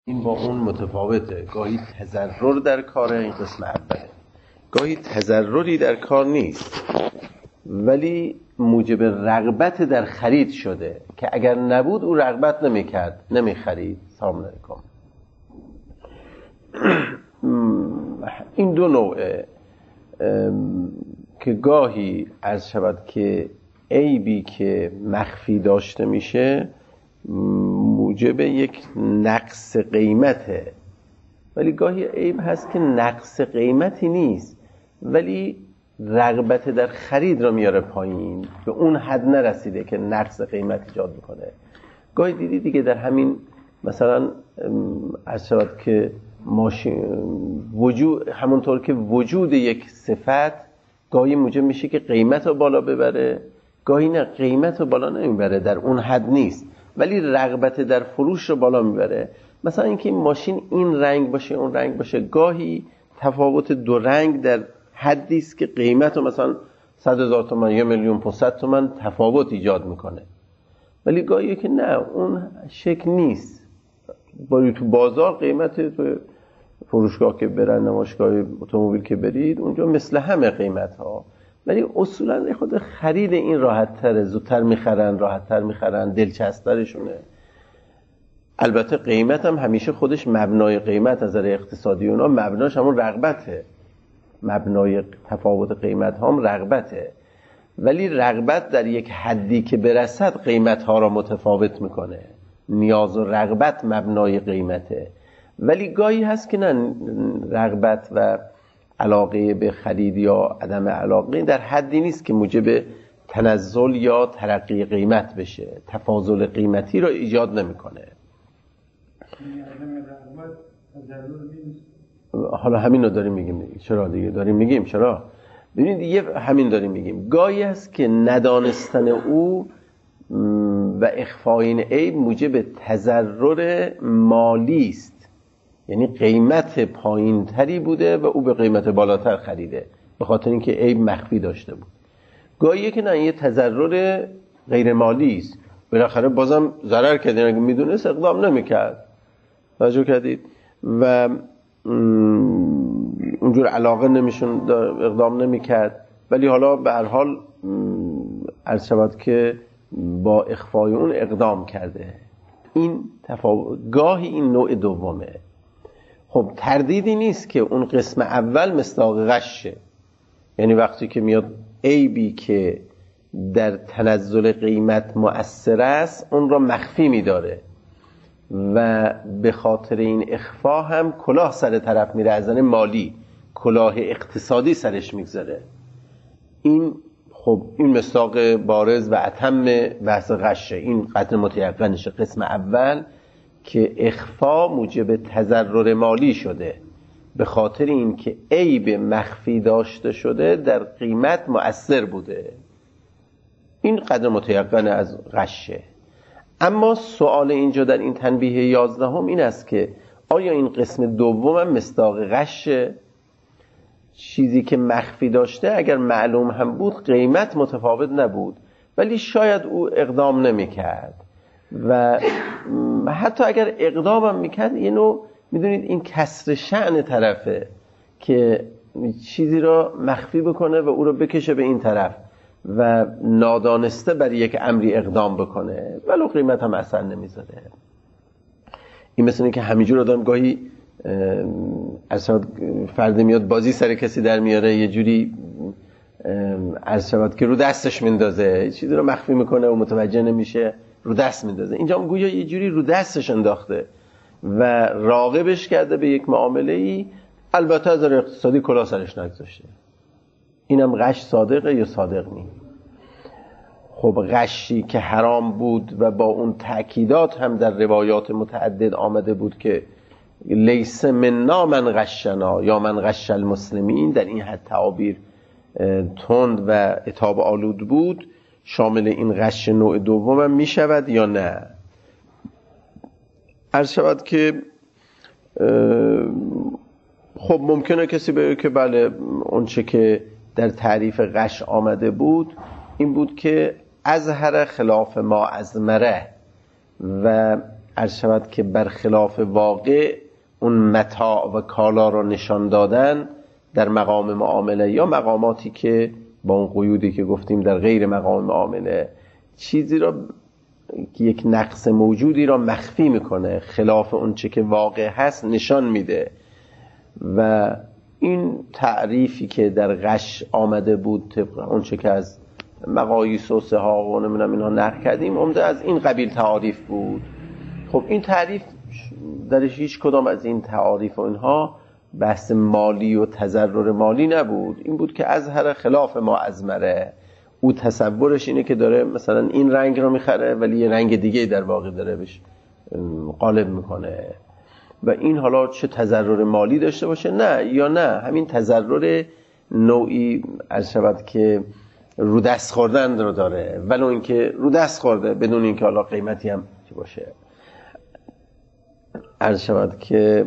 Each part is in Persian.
این با اون متفاوته. گاهی تضرر در کار، این قسم اوله. گاهی تضرری در کار نیست ولی موجب رغبت در خرید شده که اگر نبود او رغبت نمیکرد، نمیخرید. سلام علیکم. این دو نوعه که گاهی عرض شود که عیبی که مخفی داشته میشه موجب یک نقص قیمته، ولی گاهی عیب هست که نقص قیمتی نیست ولی رغبت در خرید را میاره پایین، به اون حد نرسیده که نقص قیمت ایجاد بکنه. گاهی دیدی دیگه در همین مثلا عرض شود که ماشین وجود، همونطور که وجود یک صفت گاهی موجب میشه که قیمت رو بالا ببره، گاهی نه قیمت رو بالا نمیبره، در اون حد نیست ولی رغبت در فروش رو بالا میبره. مثلا اینکه این ماشین این رنگ باشه اون رنگ باشه، گاهی تفاوت دو رنگ در حدی است که قیمت رو مثلا 100,000 تومان 1,500,000 تومان تفاوت ایجاد میکنه، ولی گاهی که نه اون شکل نیست. باری تو بازار قیمت تو فروشگاه که برن، نمایشگاه اتومبیل که برید، اونجا مثل همه قیمت ها، ولی اصولا خود خرید این راحت تره، زودتر میخرن، راحت تر میخرن، دلچسب‌ترشونه. البته قیمت هم همیشه خودش مبنای قیمت از نظر اقتصادی اونا مبناش همون رغبته، مبنای تفاوت قیمت ها هم رغبته، ولی رغبت در یک حدی که برسد قیمت ها را متفاوت میکنه. نیاز و رغبت مبنای قیمته، ولی گاهی هست که نه، رغبت و علاقه به خرید یا عدم علاقه در حدی نیست که موجب تنزل یا ترقی قیمت بشه، تفاضل قیمتی را ایجاد نمیکنه. حالا همین رو داریم میگیم. چرا دیگه داریم میگیم؟ چرا؟ ببینید دیگه همین داریم میگیم. گاهی هست که ندانستن او و اخفای این عیب موجب تضرر مالی است، یعنی قیمت پایین تری بوده و او به قیمت بالاتر خریده به خاطر اینکه عیب مخفی داشته بود. گاهی که نه، یه تضرر غیر مالی است، بالاخره بازم ضرر کرد، اگه میدونست اقدام نمیکرد. توجه کردید؟ و اونجور علاقه نمیشون، اقدام نمیکرد، ولی حالا به هر حال عرض شود که با اخفای اون اقدام کرده. این گاهی این نوع دومه. خب تردیدی نیست که اون قسم اول مصداق غشه، یعنی وقتی که میاد عیبی که در تنزل قیمت مؤثر است اون را مخفی میداره و به خاطر این اخفا هم کلاه سر طرف میره، از نظر مالی کلاه اقتصادی سرش میگذاره. این خب این مصداق بارز و اتم بحث غشه، این قطع متیقنشه. قسم اول که اخفا موجب تضرر مالی شده به خاطر این که عیب مخفی داشته شده در قیمت مؤثر بوده، این قدر متیقن از غشه. اما سوال اینجا در این تنبیه 11 این است که آیا این قسم دوم هم مصداق غشه؟ چیزی که مخفی داشته اگر معلوم هم بود قیمت متفاوت نبود ولی شاید او اقدام نمی کرد، و حتی اگر اقدام هم میکرد یه نوع میدونید این کسر شأن طرفه که چیزی را مخفی بکنه و او را بکشه به این طرف و نادانسته بر یک امری اقدام بکنه ولو قیمت هم اثر نمیذاره. این مثل اینه که همینجور آدم گاهی اصلا فرد میاد بازی سر کسی در میاره، یه جوری عرض شود که رو دستش میندازه، چیزی رو مخفی میکنه و متوجه نمیشه، رو دست میندازه. اینجا هم گویا یه جوری رو دستش انداخته و راغبش کرده به یک معامله ای، البته از نظر اقتصادی کلاه سرش نگذاشته. اینم غش صادقه یا صادق نیست؟ خب غشی که حرام بود و با اون تأکیدات هم در روایات متعدد آمده بود که لیس منا من غشنا یا من غش المسلمین، در این حد تعابیر تند و عتاب آلود بود، شامل این غش نوع دوم هم می شود یا نه؟ عرض شود که خب ممکنه کسی بگه که بله اون چه که در تعریف غش آمده بود این بود که اظهر خلاف ما ازمره و عرض شود که برخلاف واقع اون متاع و کالا رو نشان دادن در مقام معامله یا مقاماتی که با اون قیودی که گفتیم در غیر مقام معامله چیزی را که یک نقص موجودی را مخفی میکنه، خلاف اون چه که واقع هست نشان میده. و این تعریفی که در غش آمده بود طبق اون چه که از مقاییس و سحاق و نمیدونم اینها نقل کردیم عمده از این قبیل تعاریف بود. خب این تعریف درش هیچ کدام از این تعاریف و اینها بحث مالی و تضرر مالی نبود. این بود که ازهر خلاف ما ازمره، او تصورش اینه که داره مثلا این رنگ رو میخره ولی یه رنگ دیگه در واقع داره بهش غالب میکنه و این حالا چه تضرر مالی داشته باشه نه یا نه، همین تضرر نوعی عرض شود که رو دست خوردن رو داره، ولو اینکه رو دست خورده بدون اینکه حالا قیمتی هم چی باشه. عرض شود که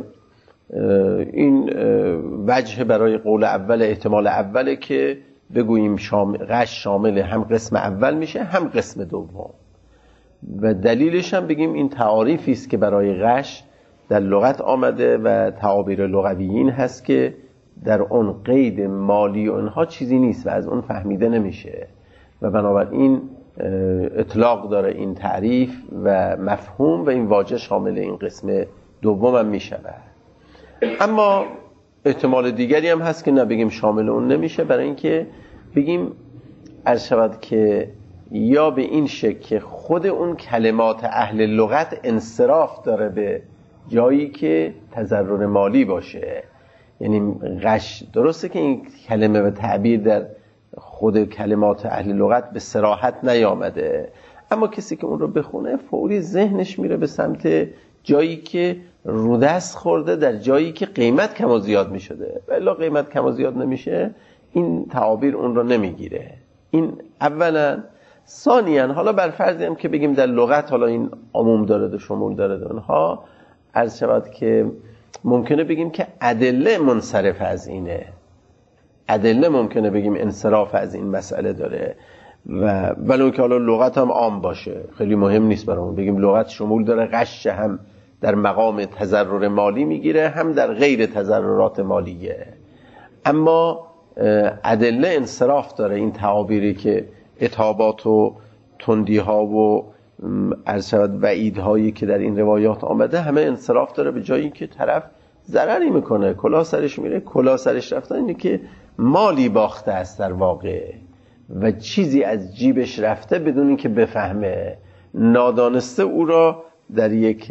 این وجه برای قول اول احتمال اوله که بگوییم غش شامل هم قسم اول میشه هم قسم دوم و دلیلش هم بگیم این تعاریفی است که برای غش در لغت آمده و تعابیر لغویین هست که در اون قید مالی و اینها چیزی نیست و از اون فهمیده نمیشه و بنابراین اطلاق داره این تعریف و مفهوم و این واژه شامل این قسم دوم هم میشود. اما احتمال دیگری هم هست که نبگیم شامل اون نمیشه، برای اینکه بگیم عرض شود که یا به این شکل که خود اون کلمات اهل لغت انصراف داره به جایی که تضرر مالی باشه، یعنی غش درسته که این کلمه و تعبیر در خود کلمات اهل لغت به صراحت نیامده، اما کسی که اون رو بخونه فوری ذهنش میره به سمت جایی که رودست خورده در جایی که قیمت کم و زیاد می شده و الا قیمت کم و زیاد نمیشه این تعابیر اون رو نمیگیره. این اولا. ثانیاً حالا بر فرضی هم که بگیم در لغت حالا این عموم داره و شمول داره اونها عرض شود که ممکنه بگیم که ادله منصرف از اینه، ادله ممکنه بگیم انصراف از این مسئله داره و ولو که حالا لغت هم عام باشه خیلی مهم نیست برامون بگیم لغت شمول داره، غش هم در مقام تضرر مالی میگیره هم در غیر تضررات مالیه، اما ادله انصراف داره. این تعابیری که اتابات و تندیها و عرض شود وعیدهایی که در این روایات آمده همه انصراف داره به جایی که طرف ضرری میکنه، کلاه سرش میره، کلاه سرش رفتن اینه که مالی باخته است در واقع و چیزی از جیبش رفته بدون اینکه بفهمه، نادانسته او را در یک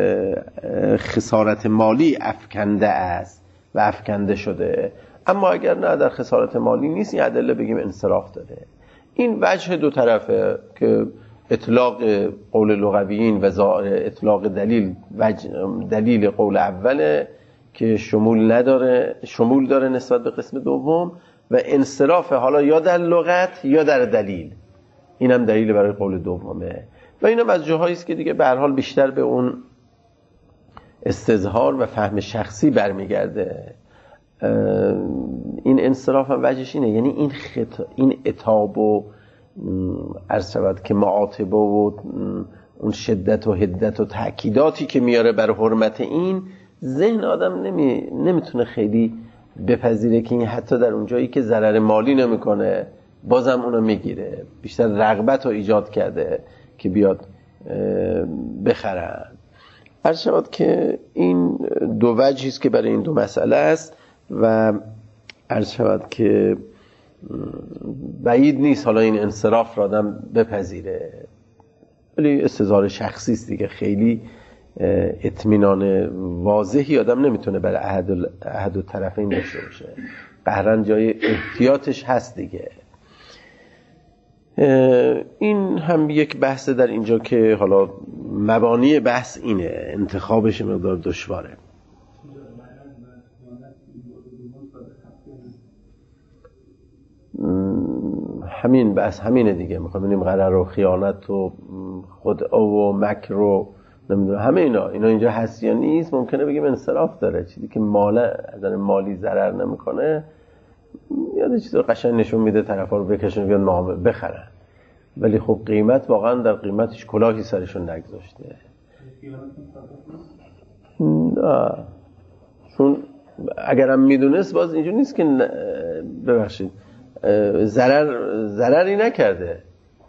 خسارت مالی افکنده است و افکنده شده. اما اگر نه در خسارت مالی نیست این ادله بگیم انصراف داره. این وجه دو طرفه که اطلاق قول لغویین و ظاهر اطلاق دلیل قول اوله که شمول داره نسبت به قسم دوم و انصراف حالا یا در لغت یا در دلیل، این هم دلیل برای قول دومه و اینم از جاهایی است که دیگه به هر حال بیشتر به اون استظهار و فهم شخصی برمیگرده. این انصراف هم وجهش اینه، یعنی این عتاب و عرض شود که معاتبه و اون شدت و حدت و تأکیداتی که میاره بر حرمت این ذهن آدم نمیتونه خیلی بپذیره که این حتی در اون جایی که ضرر مالی نمیکنه بازم اونو میگیره، بیشتر رغبت رو ایجاد کرده که بیاد بخرن. عرض شود که این دو وجهی است که برای این دو مسئله است و عرض شود که بعید نیست حالا این انصراف را آدم بپذیره، ولی استظهار شخصی است دیگه، خیلی اطمینان واضحی آدم نمیتونه برای احد و طرفین داشته باشه، قهرن جای احتیاطش هست دیگه. این هم یک بحث در اینجا که حالا مبانی بحث اینه، انتخابش مقدار دشواره. همین بحث همینه دیگه، میخوایم ببینیم غرر و خیانت و خدعه و مکر و نمیدونم همه اینا اینجا هست یا نیست. ممکنه بگیم انصراف داره، چیزی که مالی ضرر نمیکنه یاد چیز رو قشنگ نشون میده، طرفا رو بکشن بیان بخرن، ولی خب قیمت واقعا در قیمتش کلاهی سرشون نگذاشته. نه، چون اگرم میدونست باز اینجور نیست که ببخشید ضرری نکرده.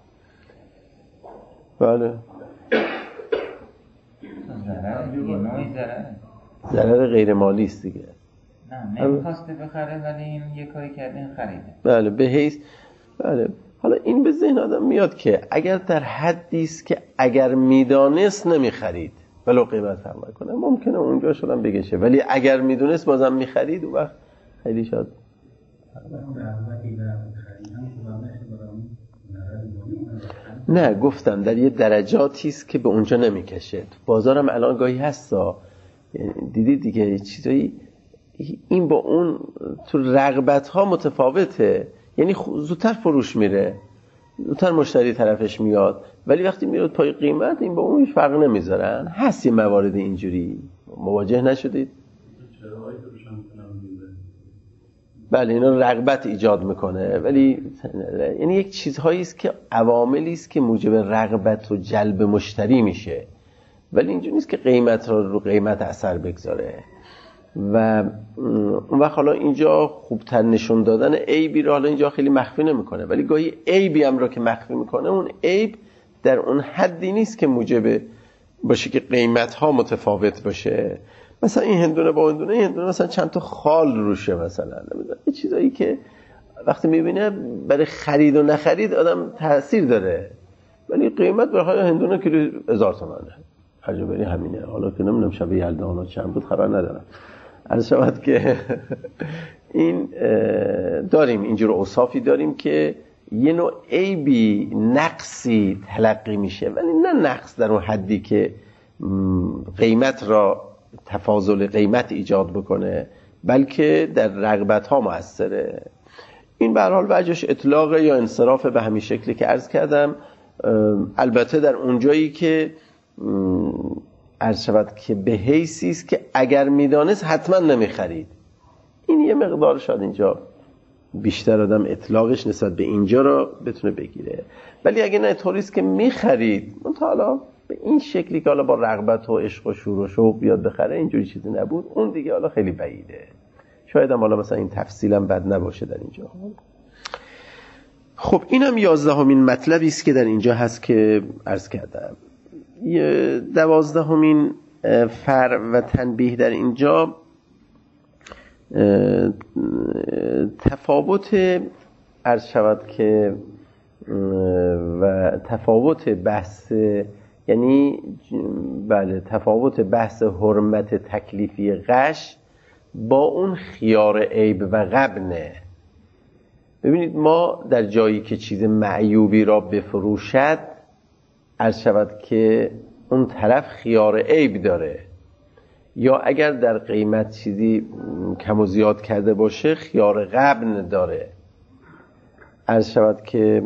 بله ضرر غیر مالی است دیگه. نه نمیخواسته بخره ولی این یه کاری کرده این خریده. بله به حیث بله. حالا این به ذهن آدم میاد که اگر در حدی است که اگر میدانست نمیخرید ولو قیمت هم کنه ممکنه اونجا شدم بگشه، ولی اگر میدونست بازم میخرید اون وقت خیلی شاد. نه گفتم در یه درجاتی است که به اونجا نمیکشه. بازارم الان گاهی هستا دیدید دیگه چیزایی این با اون تو رغبت ها متفاوته، یعنی زودتر فروش میره، زودتر مشتری طرفش میاد، ولی وقتی میاد پای قیمت این با اون هیچ فرق نمیذارن. هست یه موارد اینجوری مواجه نشدید؟ بله اینا رغبت ایجاد میکنه، ولی یعنی یک چیزهایی است که عواملی است که موجب رغبت و جلب مشتری میشه، ولی اینجوری نیست که قیمت رو قیمت اثر بگذاره. و اون وقت حالا اینجا خوبتر نشون دادن عیبی رو حالا اینجا خیلی مخفی نمیکنه، ولی گاهی عیبی هم رو که مخفی میکنه اون عیب در اون حدی نیست که موجب باشه که قیمت ها متفاوت باشه. مثلا این هندونه با هندونه مثلا چند تا خال روشه مثلا، نمیدونم یه چیزایی که وقتی میبینه برای خرید و نخرید آدم تاثیر داره، ولی قیمت برای هندونه کیلو 1000 تومانه هرجا بری همینه. حالا که نمیدونم شب یلدانا چند بود خبر ندارم. عرض شود که این داریم اینجور اوصافی داریم که یه نوع عیبی نقصی تلقی میشه، ولی نه نقص در اون حدی که قیمت را تفاضل قیمت ایجاد بکنه، بلکه در رغبت ها مؤثره. این به هر حال وجهش اطلاق یا انصراف به همین شکلی که عرض کردم. البته در اونجایی که عرض شود که به حیثی است که اگر میدانست حتما نمیخرید، این یه مقدار شاید اینجا بیشتر آدم اطلاقش نسبت به اینجا را بتونه بگیره، ولی اگه نه طوریست که میخرید منتها حالا به این شکلی که حالا با رغبت و عشق و شور و شوق بیاد بخره اینجوری چیزی نبود، اون دیگه حالا خیلی بعیده. شاید هم حالا مثلا این تفصیلم بد نباشه در اینجا. خب اینم 11مین مطلبی است که در اینجا هست که عرض کردم. 12مین فرع و تنبیه در اینجا تفاوت عرض شود که و تفاوت بحث، یعنی بله تفاوت بحث حرمت تکلیفی غش با اون خیار عیب و غبنه. ببینید ما در جایی که چیز معیوبی را بفروشد عرض شود که اون طرف خیار عیب داره، یا اگر در قیمت چیزی کم و زیاد کرده باشه خیار غبن داره. عرض شود که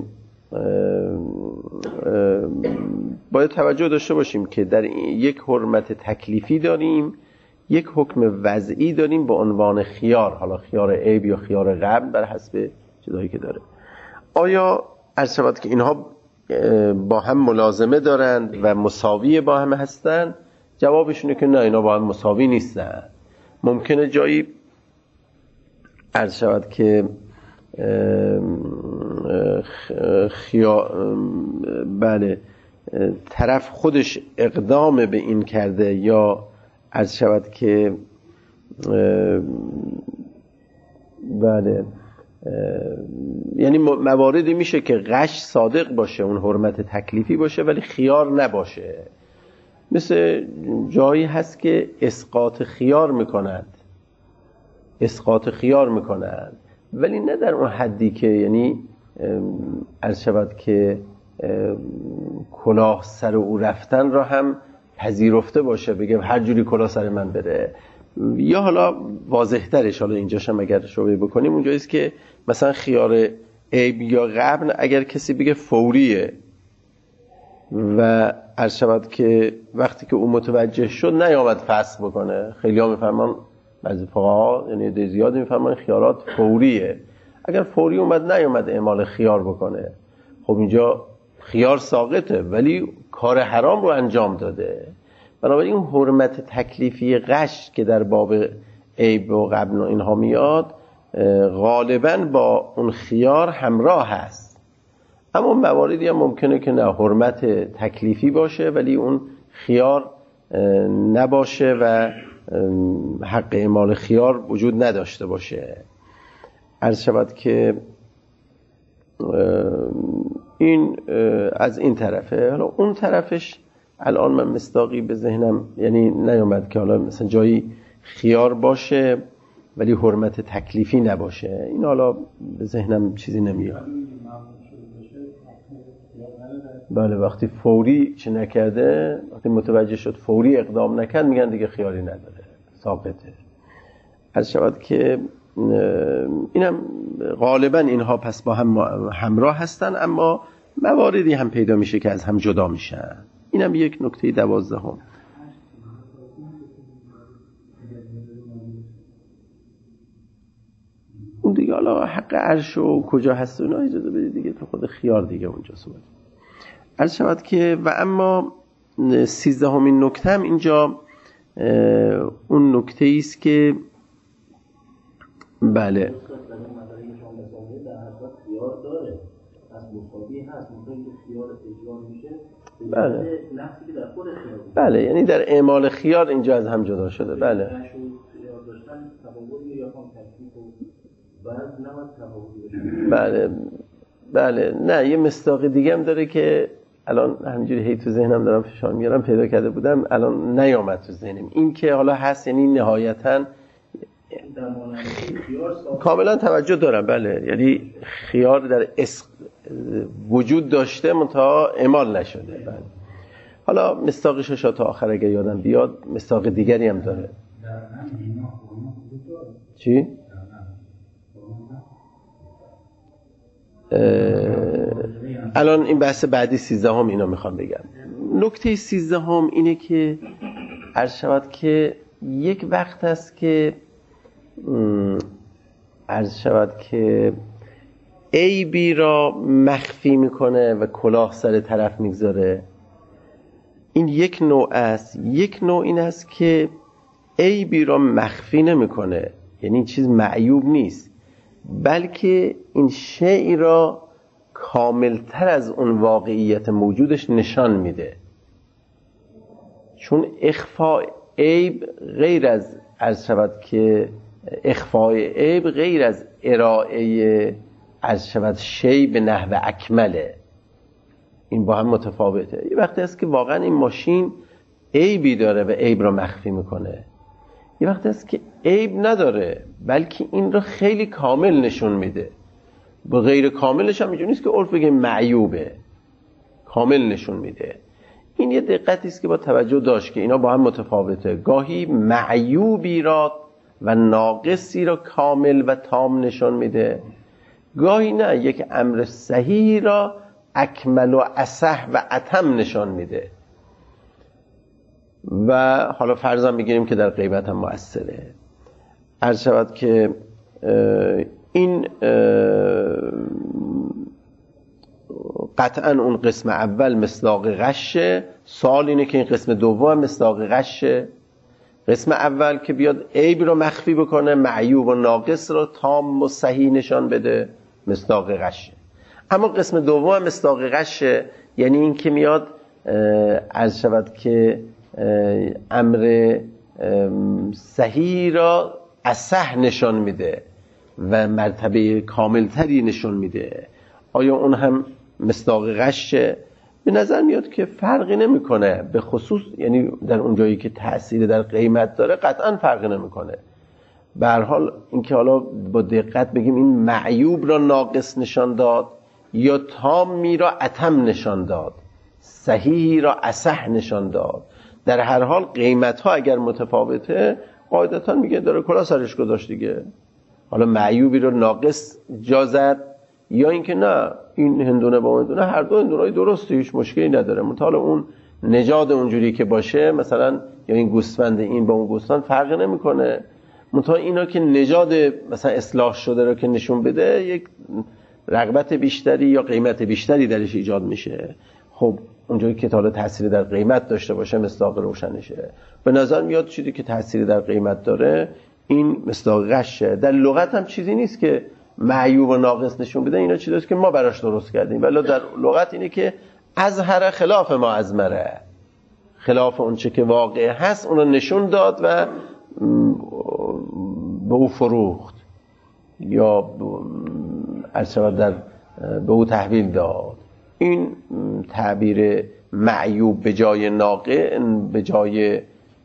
باید توجه داشته باشیم که در یک حرمت تکلیفی داریم، یک حکم وضعی داریم به عنوان خیار، حالا خیار عیب یا خیار غبن بر حسب چیزایی که داره. آیا عرض شود که اینها با هم ملازمه دارند و مساوی با هم هستند؟ جوابشونه که نه، اینا با هم مساوی نیستن. ممکنه جایی عرض شود که بله طرف خودش اقدام به این کرده، یا عرض شود که بله یعنی مواردی میشه که غش صادق باشه، اون حرمت تکلیفی باشه ولی خیار نباشه. مثل جایی هست که اسقاط خیار میکنند ولی نه در اون حدی که یعنی عرض شود که کلاه سر او رفتن را هم پذیرفته باشه، بگه هر جوری کلاه سر من بره. یا حالا واضح ترش، حالا اینجاش هم اگر شبیه بکنیم اونجاییست که مثلا خیار عیب یا غبن اگر کسی بگه فوریه و عرض شود که وقتی که او متوجه شد نیامد فسخ بکنه، خیلی ها میفرمان بعضی فقها یعنی عده زیاد میفرمان خیارات فوریه، اگر فوری اومد نیامد اعمال خیار بکنه، خب اینجا خیار ساقطه ولی کار حرام رو انجام داده. بنابراین اون حرمت تکلیفی غش که در باب عیب و غبن و اینها میاد غالباً با اون خیار همراه هست. اما مواردی هم ممکنه که نه حرمت تکلیفی باشه ولی اون خیار نباشه و حق اعمال خیار وجود نداشته باشه. عرض شود که این از این طرفه. حالا اون طرفش الان من مصداقی به ذهنم یعنی نیامد که حالا مثلا جایی خیار باشه ولی حرمت تکلیفی نباشه. این حالا به ذهنم چیزی نمیاد. بله وقتی فوری چه نکرده، وقتی متوجه شد فوری اقدام نکرد میگن دیگه خیاری نداره، ساقطه. عرض شود که اینم غالبا اینها پس با هم همراه هستن، اما مواردی هم پیدا میشه که از هم جدا میشن. اینم یک نکته 12. اون دیگه حالا حق عرش و کجا هست اونا اجازه بدید دیگه تو خود خیار دیگه اونجا صحبت. عرض شود که و اما 13مین نکته هم اینجا اون نکته است که بله بله یعنی در اعمال خیار اینجا از هم جدا شده. بله بله نه یه مصداق دیگه هم داره که الان همینجوری هی تو ذهنم دارم فشار میارم پیدا کرده بودم الان نیامد تو ذهنم. این که حالا هست یعنی نهایتاً کاملا توجه دارم. بله یعنی خیار در وجود داشته منتها اعمال نشده. بله حالا مصداقش تا آخر اگه یادم بیاد مصداق دیگری هم داره. چی؟ الان این بحث بعدی 13 اینا میخوام بگم. نکته 13 اینه که عرض شود که یک وقت است که عرض شود که عیبی را مخفی میکنه و کلاه سر طرف میگذاره. این یک نوع است. یک نوع این است که عیبی را مخفی نمیکنه، یعنی این چیز معیوب نیست، بلکه این شیء را کاملتر از اون واقعیت موجودش نشان میده. چون اخفاء عیب غیر از عرض شود که اخفاء عیب غیر از ارائه عرض شود شیء به نحو اکمله. این با هم متفاوته. یه وقتی هست که واقعا این ماشین عیبی داره و عیب را مخفی میکنه. یه وقتی هست که عیب نداره بلکه این را خیلی کامل نشون میده. با غیر کاملش هم اینجوری نیست که عرف بگه معیوبه، کامل نشون میده. این یه دقتی است که با توجه داشت که اینا با هم متفاوته. گاهی معیوبی را و ناقصی را کامل و تام نشون میده، گاهی نه یک امر صحیح را اکمل و اصح و اتم نشان میده. و حالا فرضاً میگیریم که در غیبت هم مؤثره. عرض شود که این قطعاً اون قسم اول مصداق غشه. سوال اینه که این قسم دوم مصداق غشه. قسم اول که بیاد عیب رو مخفی بکنه، معیوب و ناقص رو تام و صحیح نشان بده، مصداق غشه. اما قسم دوم مصداق غشه، یعنی این که میاد عرض شود که امر صحیح را اصح نشان میده و مرتبه کاملتری نشان میده. آیا اون هم مصداق غشه؟ به نظر میاد که فرقی نمیکنه، به خصوص یعنی در اون جایی که تأثیر در قیمت داره قطعا فرقی نمیکنه. به هر حال اینکه حالا با دقت بگیم این معیوب را ناقص نشان داد یا تامی را اتم نشان داد، صحیحی را اصح نشان داد، در هر حال قیمت ها اگر متفاوته قاعدتا میگه داره کلا سرش گذاشت دیگه. حالا معیوبی رو ناقص جا زد یا اینکه نه این هندونه با هندونه هر دو هندونه‌های درسته، هیچ مشکلی نداره، مثلا اون نژاد اونجوری که باشه مثلا یا این گوسفند این با اون گوسفند فرق نمیکنه، مثلا اینا که نژاد مثلا اصلاح شده رو که نشون بده یک رغبت بیشتری یا قیمت بیشتری درش ایجاد میشه. خب اونجایی که حالا تأثیری در قیمت داشته باشه مصداق روشنشه. به نظر میاد چیزی که تأثیری در قیمت داره این مصداق غشه. در لغت هم چیزی نیست که معیوب و ناقص نشون بده، اینا چیزیست که ما براش درست کردیم، ولی در لغت اینه که اظهر خلاف ما ازمره، خلاف اون چه که واقع هست اونو نشون داد و به او فروخت یا در به او تحویل داد. این تعبیر معیوب به جای ناقص، به جای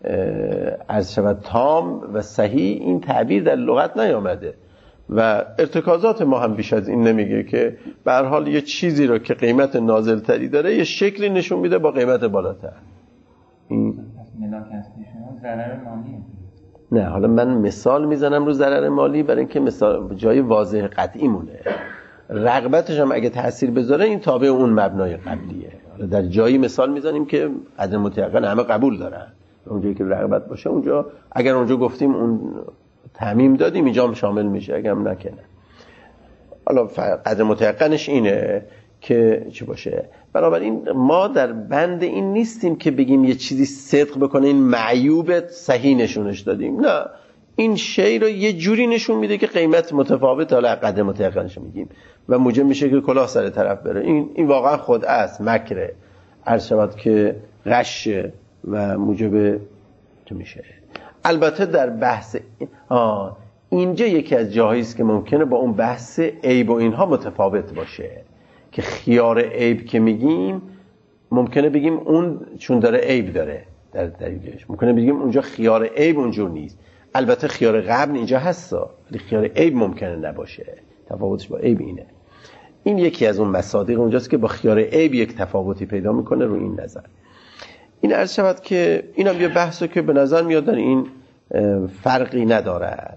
تام و صحیح، این تعبیر در لغت نیامده و ارتکازات ما هم بیش از این نمیگه که به هر حال یه چیزی رو که قیمت نازل تری داره یه شکلی نشون میده با قیمت بالاتر. این ضرر مالیه. نه، حالا من مثال میزنم رو ضرر مالی برای اینکه مثال جای واضح قطعی مونه. رغبتش هم اگه تأثیر بذاره این تابع اون مبنای قبلیه. حالا در جایی مثال میزنیم که قدر متیقن همه قبول دارن، اونجایی که رغبت باشه اونجا اگر اونجا گفتیم اون تعمیم دادیم اینجا هم شامل میشه، اگه هم نکنه. حالا قدر متیقنش اینه که چی باشه. بنابراین ما در بند این نیستیم که بگیم یه چیزی صدق بکنه این معیوب صحیح نشونش دادیم، نه، این شی رو یه جوری نشون میده که قیمت متفاوت، حالا قدر متیقنش میگیم و موجب میشه که کلاه سر طرف بره. این واقعا خود است، مکره، عرض شود که غشه و موجب تو میشه. البته در بحث اینجا یکی از جاهایی است که ممکنه با اون بحث عیب و اینها متفاوت باشه، که خیار عیب که میگیم ممکنه بگیم اون چون داره عیب داره در دلیلش، ممکنه بگیم اونجا خیار عیب اونجور نیست. البته خیار قبل اینجا هستا ولی خیار عیب ممکنه نباشه. تفاوتش با عیب اینه. این یکی از اون مصادیق اونجاست که با خیار عیب یک تفاوتی پیدا میکنه رو این نظر. این عرض شود که اینم یه بحثه که به نظر میاد در این فرقی ندارد.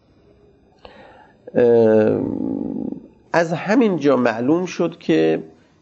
از همین جا معلوم شد که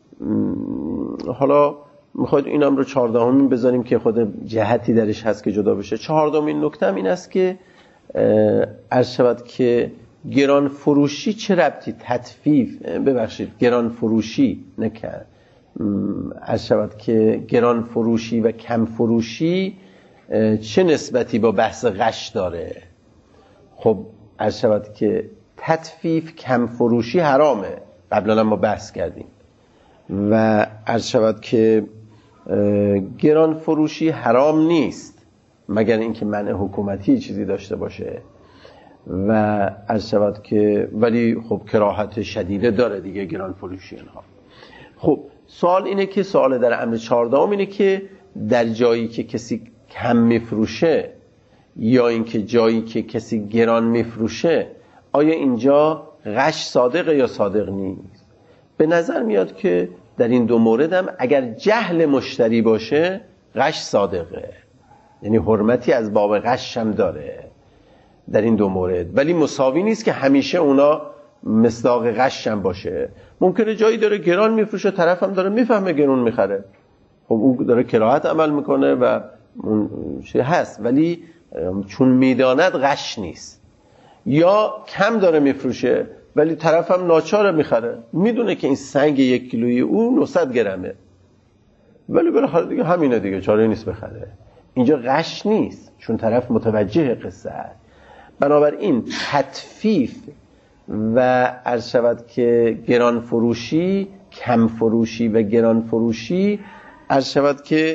حالا میخواید اینم رو 14مین بذاریم که خود جهتی درش هست که جدا بشه. 14مین نکته این است که عرض شود که گران فروشی چه ربطی گران فروشی نکرد، عرض شود که گران فروشی و کم فروشی چه نسبتی با بحث غش داره. خب عرض شود که تطفیف کم فروشی حرامه، قبلا ما بحث کردیم، و عرض شود که گران فروشی حرام نیست مگر اینکه منع حکومتی چیزی داشته باشه، و عرض شود که ولی خب کراهت شدیده داره دیگه گران فروشی اینها. خب سوال اینه که سوال در امر 14 اینه که در جایی که کسی کم میفروشه یا اینکه جایی که کسی گران میفروشه آیا اینجا غش صادقه یا صادق نیست؟ به نظر میاد که در این دو مورد هم اگر جهل مشتری باشه غش صادقه، یعنی حرمتی از باب غش هم داره در این دو مورد، ولی مساوی نیست که همیشه اونا مصداق غش هم باشه. ممکنه جایی داره گران میفروشه، طرف هم داره میفهمه گران میخره، خب اون داره کراهت عمل میکنه و اون چیز هست، ولی چون میداند غش نیست. یا کم داره میفروشه ولی طرف هم ناچاره میخره، میدونه که این سنگ 1 کیلویی او 900 گرمه ولی بالاخره دیگه همینه دیگه، چاره نیست بخره. اینجا غش نیست چون طرف متوجه قصه است. بنابراین تطفیف و عرض شود که گران فروشی، کم فروشی و گران فروشی عرض شود که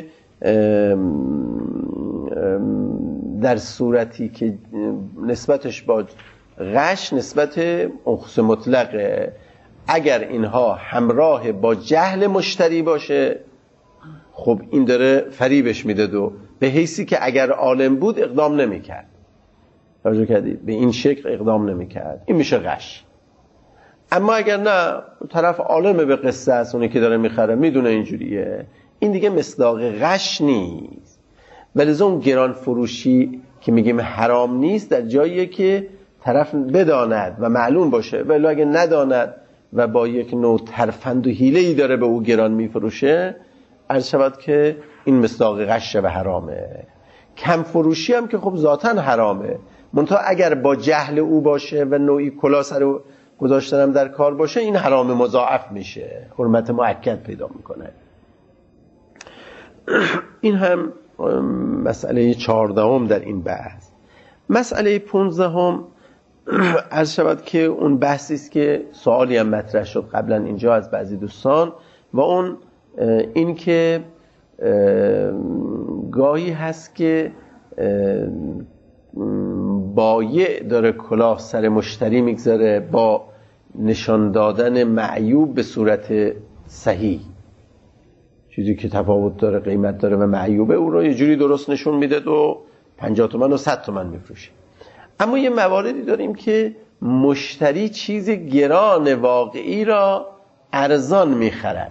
در صورتی که نسبتش با غش نسبت اخص مطلقه، اگر اینها همراه با جهل مشتری باشه خب این داره فریبش میده دو به حیثی که اگر عالم بود اقدام نمیکرد. توجه کردید؟ به این شکل اقدام نمیکرد، این میشه غش. اما اگر نه طرف عالمه به قصه است، اونی که داره میخره میدونه اینجوریه، این دیگه مصداق غش نیست. ولی اون گران فروشی که میگیم حرام نیست در جاییه که طرف بداند و معلوم باشه، ولی اگه نداند و با یک نوع ترفند و حیله‌ای داره به او گران میفروشه عرض شود که این مصداق غشه و حرامه. کم فروشی هم که خب ذاتاً حرامه، منتها اگر با جهل او باشه و نوعی کلا سر گذاشتن هم در کار باشه این حرام مضاعف میشه، حرمت مؤکد پیدا میکنه. این هم مسئله 14 در این بحث. مسئله 15 عرض شود که اون بحثی است که سوالی هم مطرح شد قبلا اینجا از بعضی دوستان، و اون این که گاهی هست که بایع داره کلاه سر مشتری میگذاره با نشان دادن معیوب به صورت صحیح، چیزی که تفاوت داره، قیمت داره و معیوبه، او رو یه جوری درست نشون میده و 50 تومن و 100 تومن میفروشه. اما یه مواردی داریم که مشتری چیز گران واقعی را ارزان میخرد.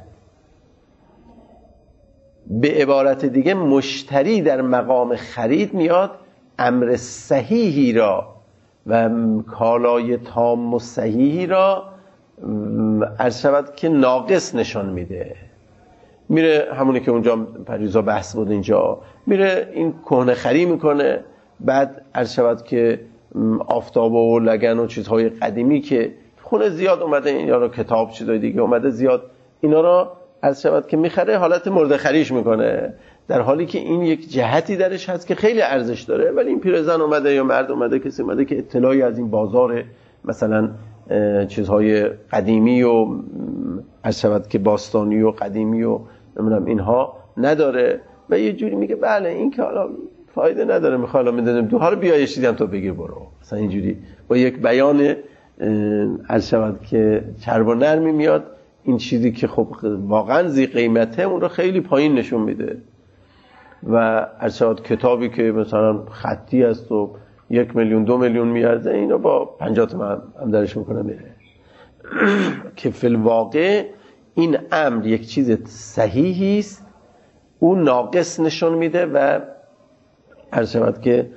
به عبارت دیگه مشتری در مقام خرید میاد امر صحیحی را و کالای تام و صحیحی را عرض شود که ناقص نشان میده. میره همونی که اونجا پریزا بحث بود، اینجا میره این کهنه خری میکنه، بعد عرض شود که آفتاب و لگن و چیزهای قدیمی که خونه زیاد اومده، اینا رو کتاب چیزای دیگه اومده زیاد، اینا رو عرض شود که میخره، حالت مرده خریش میکنه، در حالی که این یک جهتی درش هست که خیلی ارزش داره. ولی این پیرزن اومده یا مرد اومده، کسی اومده که اطلاعی از این بازار مثلا چیزهای قدیمی و عرض شود که باستانی و قدیمی و نمیدونم اینها نداره و یه جوری میگه بله این که حالا فایده نداره، میخوام حالا میدونم تو حالا بیا یه چیزی هم تو بگیر برو، مثلا اینجوری با یک بیان عرض شود که چرب و نرمی میاد، این چیزی که خب واقعا ذی قیمته اون رو خیلی پایین نشون میده. و عرض شود کتابی که مثلا خطی است و 1 میلیون 2 میلیون میارزه، اینو با 50 تومن هم درش میکنه میره. که فی الواقع این امر یک چیز صحیحی است، اون ناقص نشون میده و عرض شود که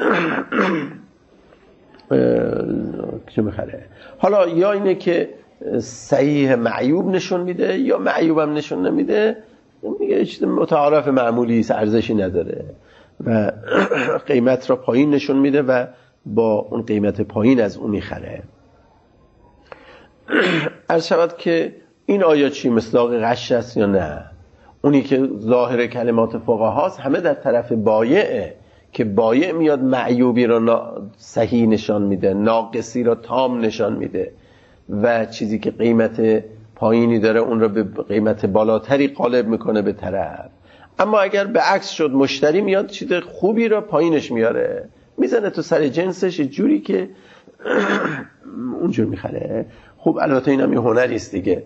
چه میخره. حالا یا اینه که صحیح معیوب نشون میده یا معیوب هم نشون نمیده، میگه چیز متعارف معمولی است، ارزشی نداره و قیمت را پایین نشون میده و با اون قیمت پایین از اون میخره. عرض شود که این آیا چی مصداق غش است یا نه؟ اونی که ظاهر کلمات فقهاست همه در طرف بایعه، که بایع میاد معیوبی را صحیح نشان میده، ناقصی را تام نشان میده و چیزی که قیمت پایینی داره اون را به قیمت بالاتری قالب میکنه به طرف. اما اگر به عکس شد، مشتری میاد چیز خوبی را پایینش میاره، میزنه تو سر جنسش جوری که اونجور میخره. خب البته این هم یه هنری است دیگه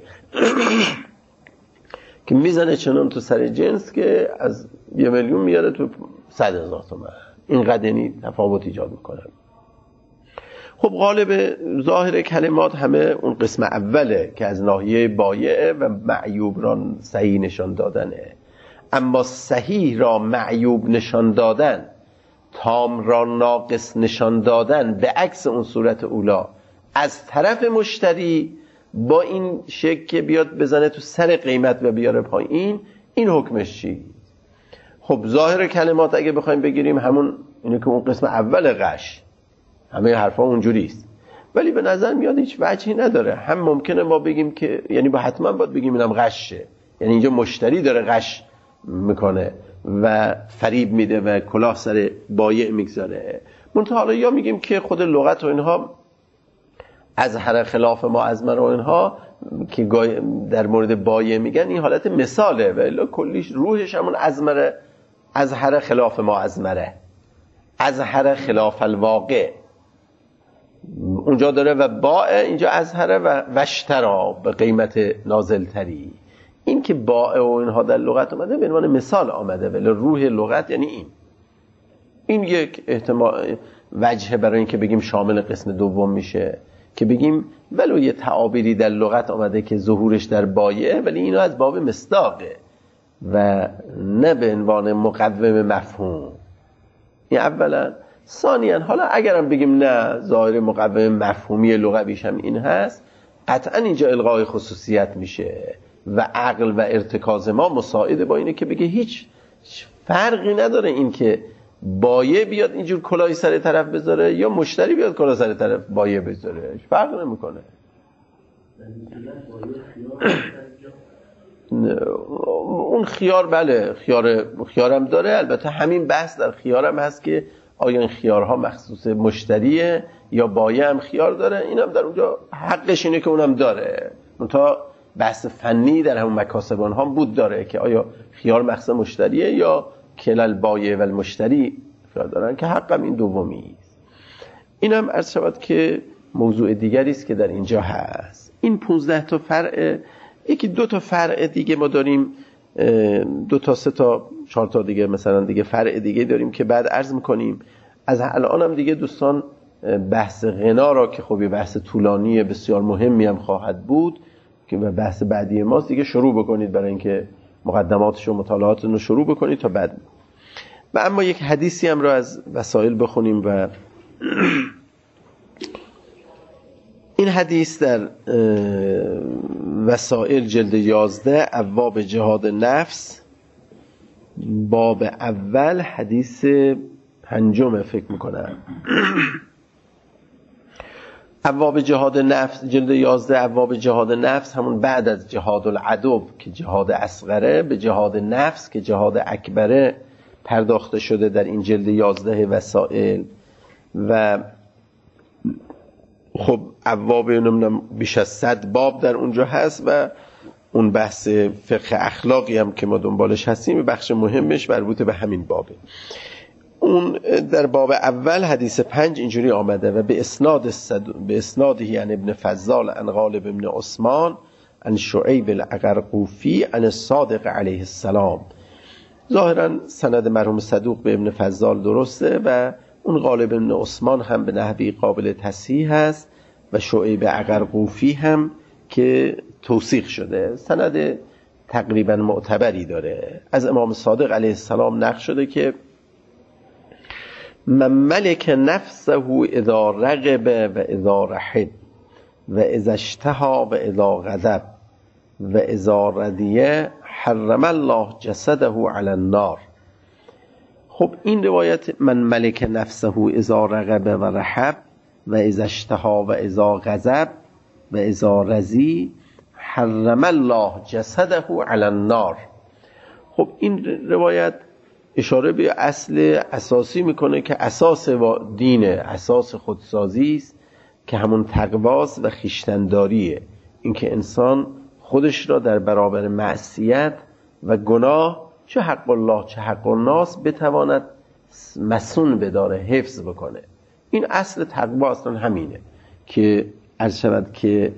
که میزنه چنان تو سر جنس که از 1 میلیون میاره تو 100,000 تومان، این قدری تفاوت ایجاد میکنه. خب غالب ظاهر کلمات همه اون قسم اوله که از ناحیه بایعه و معیوب را صحیح نشان دادنه. اما صحیح را معیوب نشان دادن، تام را ناقص نشان دادن، به عکس اون صورت اولا از طرف مشتری با این شکل که بیاد بزنه تو سر قیمت و بیاره پایین، این حکمش چی؟ خب ظاهر کلمات اگه بخوایم بگیریم همون اینه که اون قسم اول غش، همه حرفا اونجوری است، ولی به نظر میاد هیچ وجهی نداره. هم ممکنه ما بگیم که یعنی با حتما باید بگیم اینم غشه، یعنی اینجا مشتری داره غش میکنه و فریب میده و کلاه سر بایع میگذاره. منتها حالا یا میگیم که خود لغت و اینها از هر خلاف ما ازمره و اینها که در مورد بایع میگن این حالت مثاله و الا کلیش روحش همون ازمره، از هر خلاف ما ازمره، از هر خلاف الواقع اونجا داره و باع اینجا از هر و وشترا به قیمت نازلتری. این که باع و اینها در لغت آمده به عنوان مثال آمده ولی روح لغت یعنی این یک احتمال وجه برای اینکه بگیم شامل قسم دوم میشه، که بگیم ولو یه تعابیری در لغت آمده که ظهورش در بایعه ولی اینو از باب مصداقه و نه به عنوان مقوم مفهوم. این اولا. ثانیاً حالا اگرم بگیم نه ظاهر مقوم مفهومی لغویش هم این هست، قطعا اینجا الغای خصوصیت میشه و عقل و ارتکاز ما مساعده با اینه که بگه هیچ فرقی نداره این که بایع بیاد اینجور کلاهی سر طرف بذاره یا مشتری بیاد کلاه سر طرف بایع بذاره، فرق نمیکنه. اون خیار بله خیارم داره. البته همین بحث در خیارم هست که آیا این خیارها مخصوص مشتریه یا بایع هم خیار داره. اینم در اونجا حقش اینه که اونم داره. منتها بحث فنی در همون مکاسبان ها بود داره که آیا خیار مخصوص مشتریه یا کلال بایع و المشتری خیار دارن، که حقم این دومی است. اینم عرض شود که موضوع دیگری است که در اینجا هست. این 15 تا فرع، یکی 2 تا فرع دیگه ما داریم، 2 تا 3 تا 4 تا دیگه مثلا دیگه فرع دیگه داریم که بعد عرض میکنیم. از الان هم دیگه دوستان بحث غنا را که خب یه بحث طولانی بسیار مهمی هم خواهد بود که بحث بعدی ماست، دیگه شروع بکنید برای اینکه مقدماتش و مطالعاتش رو شروع بکنید تا بعد. و اما یک حدیثی هم را از وسائل بخونیم و این حدیث در وسائل جلد 11 ابواب جهاد نفس باب اول حدیث 5 فکر میکنم. ابواب جهاد نفس جلد 11 ابواب جهاد نفس همون بعد از جهاد العدو که جهاد اصغره به جهاد نفس که جهاد اکبره پرداخته شده در این جلد 11 وسائل. و خب ابواب نمیدونم بیش از 100 باب در اونجا هست و اون بحث فقه اخلاقی هم که ما دنبالش هستیم بخش مهمش مربوط به همین بابه. اون در باب اول حدیث 5 اینجوری آمده و به اسناده یعنی ابن فضال عن غالب ابن عثمان عن شعیب العقرقوفی عن الصادق علیه السلام. ظاهرا سند مرحوم صدوق به ابن فضال درسته و اون غالب ابن عثمان هم به نحوی قابل تصحیح هست و شعیب عقرقوفی هم که توثیق شده، سند تقریبا معتبری داره. از امام صادق علیه السلام نقل شده که من ملک نفسه اذا رغب و اذا رحب و اذا اشتها و اذا غضب و اذا رضیه حرم الله جسده علی النار. خب این روایت من ملک نفسه اذا رغب و رحب و اذا اشتها و اذا غضب و اذا رضی حرم الله جسده علی النار. خب این روایت اشاره به اصل اساسی میکنه که اساس دینه، اساس خودسازی است که همون تقواست و خویشتن‌داریه. اینکه انسان خودش را در برابر معصیت و گناه چه حق الله چه حق الناس بتواند مصون بداره، حفظ بکنه. این اصل تقوا اصلا همینه که عرض شود که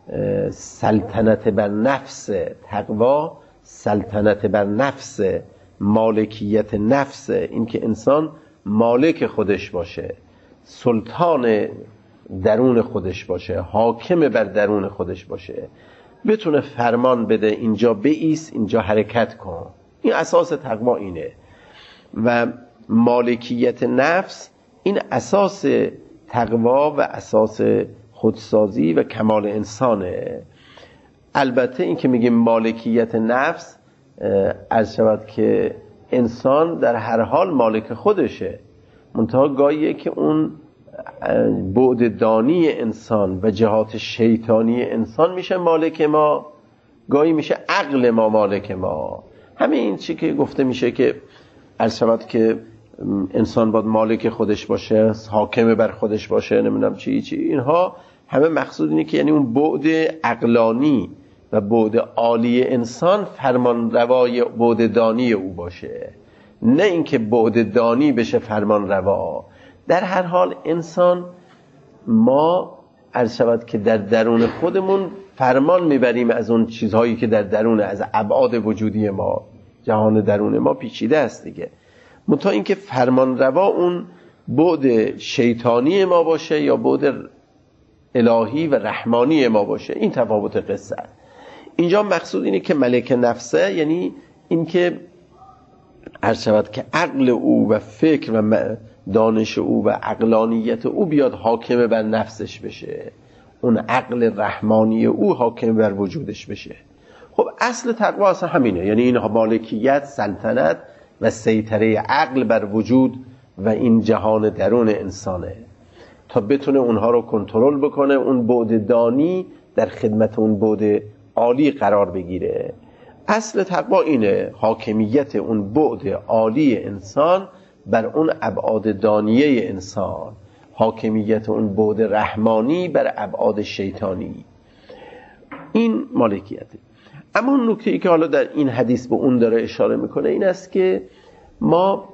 سلطنت بر نفس تقوا، سلطنت بر نفس، مالکیت نفس، این که انسان مالک خودش باشه، سلطان درون خودش باشه، حاکم بر درون خودش باشه، بتونه فرمان بده اینجا بایست اینجا حرکت کن. این اساس تقوا اینه و مالکیت نفس این اساس تقوا و اساس خودسازی و کمال انسانه. البته این که میگیم مالکیت نفس عرض شود که انسان در هر حال مالک خودشه، منتها گاهیه که اون بعد دانی انسان و جهات شیطانی انسان میشه مالک ما، گاهی میشه عقل ما مالک ما. همه این چی که گفته میشه که عرض شود که انسان باید مالک خودش باشه، حاکم بر خودش باشه، نمیدونم چی اینها همه مقصود اینه که یعنی اون بعد عقلانی و بعد عالی انسان فرمان روای بعد دانی او باشه، نه اینکه بعد دانی بشه فرمان روا. در هر حال انسان ما عرض شود که در درون خودمون فرمان میبریم از اون چیزهایی که در درون، از ابعاد وجودی ما، جهان درون ما پیچیده است دیگه. منتها اینکه فرمان روا اون بعد شیطانی ما باشه یا بعد الهی و رحمانی ما باشه، این تفاوت قصه. اینجا مقصود اینه که ملک نفسه یعنی این که عرض شود که عقل او و فکر و دانش او و عقلانیت او بیاد حاکم بر نفسش بشه، اون عقل رحمانی او حاکم بر وجودش بشه. خب اصل تقوا اصلا همینه، یعنی این مالکیت، سلطنت و سیطره عقل بر وجود و این جهان درون انسانه تا بتونه اونها رو کنترل بکنه، اون بعد دانی در خدمت اون بعد عالی قرار بگیره. اصل تقوا اینه، حاکمیت اون بعد عالی انسان بر اون ابعاد دانیه انسان، حاکمیت اون بعد رحمانی بر ابعاد شیطانی، این مالکیته. اما اون نکته‌ای که حالا در این حدیث به اون داره اشاره میکنه این است که ما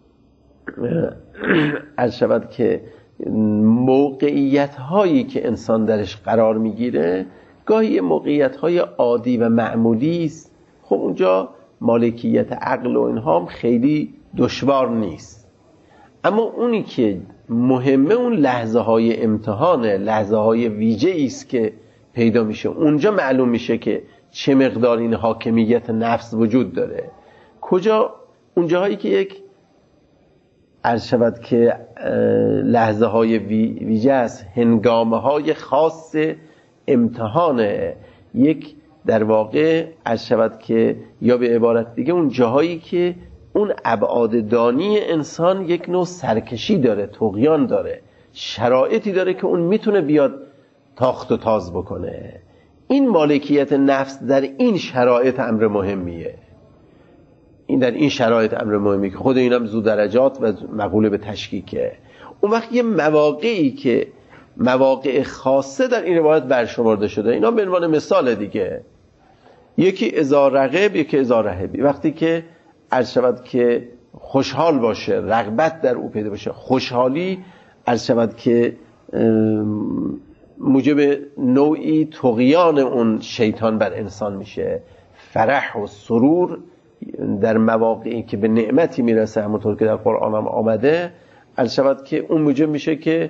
عرض شود که موقعیت هایی که انسان درش قرار میگیره گاهی موقعیت های عادی و معمولی است. خب اونجا مالکیت عقل و اینها هم خیلی دشوار نیست، اما اونی که مهمه اون لحظه های امتحانه، لحظه های ویژه است که پیدا میشه، اونجا معلوم میشه که چه مقدار این حاکمیت نفس وجود داره. کجا؟ اونجاهایی که یک عرض شود که لحظه های ویژه است، هنگامه های خاص امتحانه، یک در واقع عرض شود که یا به عبارت دیگه اون جاهایی که اون ابعاد دانی انسان یک نوع سرکشی داره، طغیان داره، شرایطی داره که اون میتونه بیاد تاخت و تاز بکنه. این مالکیت نفس در این شرایط امر مهمیه، این در این شرایط امر مهمی که خود اینم زو درجات و مقوله به تشکیکه. اون وقت یه مواقعی که مواقع خاصه در این روایت برشمرده شده، اینا به عنوان مثال دیگه، یکی اذا رغب، یکی اذا رهب. وقتی که عرض شود که خوشحال باشه، رغبت در او پیدا باشه، خوشحالی عرض شود که موجب نوعی طغیان اون شیطان بر انسان میشه. فرح و سرور در مواقعی که به نعمتی میرسه، همونطور که در قرآن هم آمده، عرض شود که اون موجب میشه که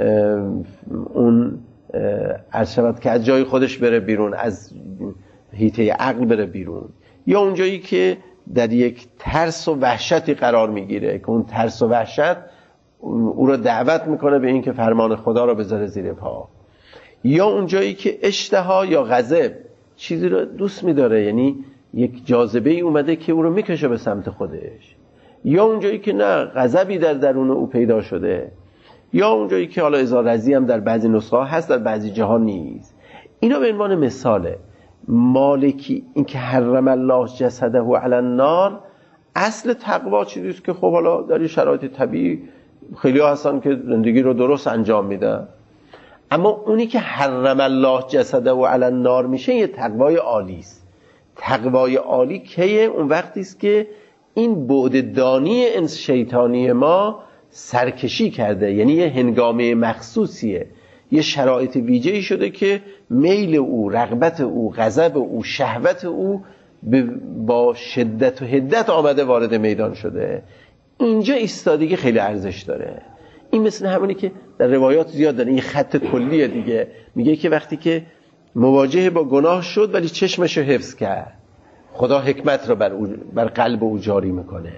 اون عرض شود که از جای خودش بره بیرون، از حیطه عقل بره بیرون. یا اونجایی که در یک ترس و وحشتی قرار میگیره که اون ترس و وحشت او رو دعوت میکنه به این که فرمان خدا رو بذاره زیر پا. یا اونجایی که اشتها یا غضب چیزی رو دوست میداره، یعنی یک جاذبه ای اومده که او رو میکشه به سمت خودش. یا اونجایی که نه، غضبی در درون او پیدا شده. یا اونجایی که حالا اذا رضی هم در بعضی نسخه هست، در بعضی جاها نیست. اینا به عنوان مثاله. مالکی این که حرم الله جسده علی النار، اصل تقوا چیزیست که خب حالا در این شرایط طبیعی خیلی ها هستن که زندگی رو درست انجام میدن، اما اونی که حرم الله جسده علی النار میشه یه تقوای عالی است. تقوای عالی کیه؟ اون وقتی است که این بعد دانی انس شیطانی ما سرکشی کرده، یعنی یه هنگامه مخصوصیه، یه شرایط ویژه‌ای شده که میل او، رغبت او، غضب او، شهوت او با شدت و حدت آمده وارد میدان شده. اینجا ایستادگی خیلی ارزش داره. این مثل همونی که در روایات زیاد داره، این خط کلیه دیگه، میگه که وقتی که مواجه با گناه شد ولی چشمش رو حفظ کرد، خدا حکمت رو بر قلب او جاری میکنه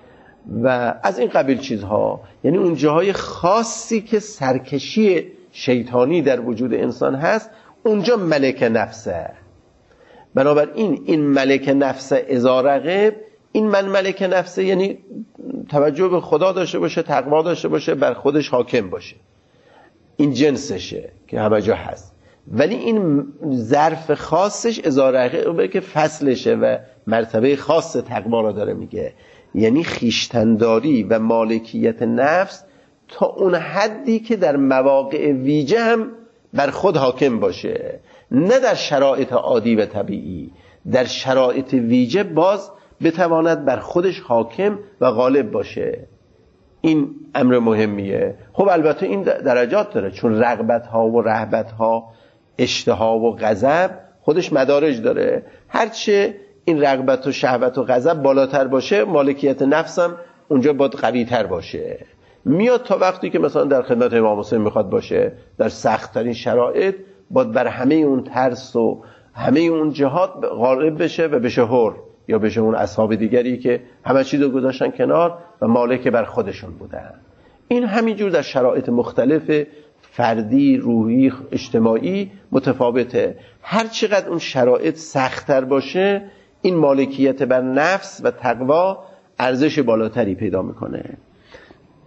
و از این قبیل چیزها. یعنی اون جاهای خاصی که سرکشی شیطانی در وجود انسان هست، اونجا ملک نفسه. بنابراین این ملک نفسه اذا رغب، این من ملک نفسه یعنی توجه به خدا داشته باشه، تقوا داشته باشه، بر خودش حاکم باشه، این جنسشه که همه جا هست. ولی این ظرف خاصش اذا رغب که فصلشه و مرتبه خاص تقوا را داره میگه، یعنی خیشتنداری و مالکیت نفس تا اون حدی که در مواقع ویژه هم بر خود حاکم باشه، نه در شرایط عادی و طبیعی، در شرایط ویژه باز بتواند بر خودش حاکم و غالب باشه. این امر مهمیه. خب البته این درجات داره، چون رغبت ها و رهبت ها، اشتها و غضب خودش مدارج داره. هرچه این رغبت و شهوت و غضب بالاتر باشه، مالکیت نفسم اونجا باید قوی تر باشه. میاد تا وقتی که مثلا در خدمت امام حسین میخواد باشه، در سخت‌ترین شرایط باید بر همه اون ترس و همه اون جهات غالب بشه و بشه حر، یا بشه اون اصحاب دیگری که همه چیز رو گذاشتن کنار و مالک بر خودشون بودن. این همینجور در شرایط مختلف فردی، روحی، اجتماعی متفاوته. هر چقدر اون شرایط سخت‌تر باشه، این مالکیت بر نفس و تقوا ارزش بالاتری پیدا میکنه.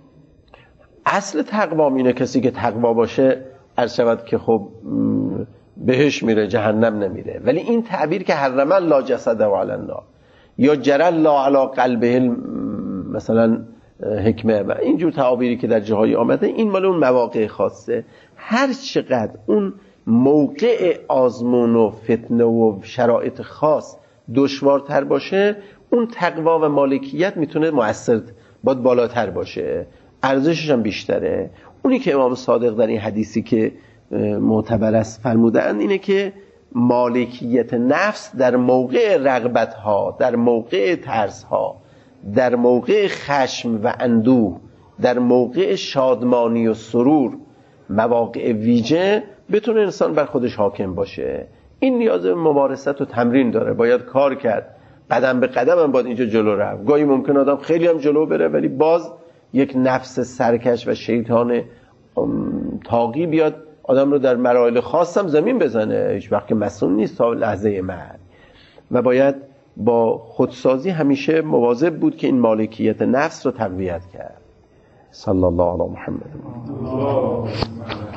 اصل تقوا اینه کسی که تقوا باشه، عرض شود که خب بهش میره، جهنم نمیره. ولی این تعبیر که حرم الله جسده علی النار یا جر الله علی قلبه مثلا حکمه و اینجور تعابیری که در جاهای آمده، این مال اون مواقع خاصه. هر چقدر اون موقع آزمون و فتنه و شرایط خاص دشوارتر باشه، اون تقوا و مالکیت میتونه مؤثر باید بالاتر باشه، ارزشش هم بیشتره. اونی که امام صادق در این حدیثی که معتبر است فرمودند اینه که مالکیت نفس در موقع رغبت ها، در موقع ترس ها، در موقع خشم و اندوه، در موقع شادمانی و سرور، مواقع ویژه بتونه انسان بر خودش حاکم باشه. این نیاز به ممارست و تمرین داره، باید کار کرد، قدم به قدم هم باید اینجا جلو رفت. گاهی ممکن آدم خیلی هم جلو بره ولی باز یک نفس سرکش و شیطان طاغی بیاد آدم رو در مراحل خاص هم زمین بزنه، هیچ وقت که مسئول نیست تا لحظه مرگ. و باید با خودسازی همیشه مواظب بود که این مالکیت نفس رو تقویت کرد. صلی الله علی محمد.